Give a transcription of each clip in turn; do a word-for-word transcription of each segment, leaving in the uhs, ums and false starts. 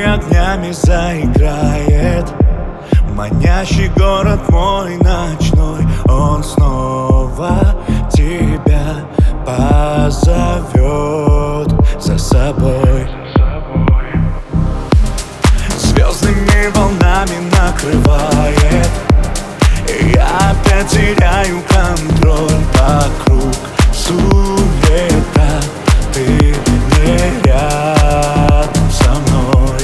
огнями заиграет. Манящий город мой ночной, он снова тебя позовет за собой. Звездными волнами накрывает, и я опять теряю контроль. Вокруг суета, ты не рядом со мной.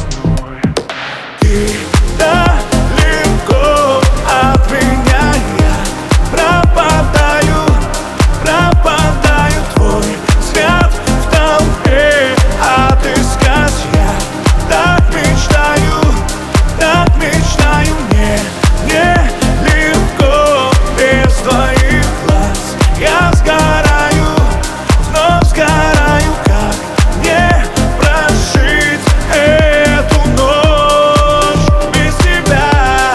Ты далеко от меня, я пропадаю, пропадаю. Твой взгляд в толпе отыскать я так мечтаю, так мечтаю. Мне нелегко без твоих глаз. Я сгораю, вновь сгораю. Как мне прожить эту ночь без тебя?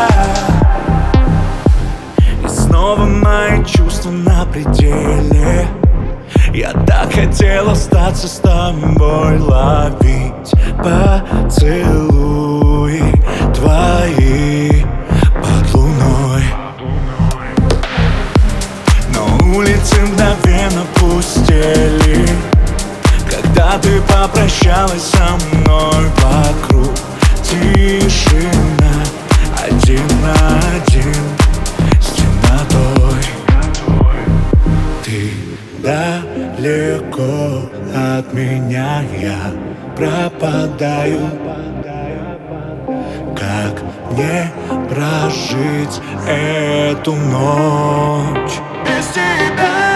И снова мои чувства на пределе. Я так хотел остаться с тобой, ловить поцелуи твои под луной. Но улицы мгновенно пустели, когда ты попрощалась со мной. Вокруг тишина, один на один с темнотой. Ты далеко от меня, я пропадаю. Как мне прожить эту ночь без тебя?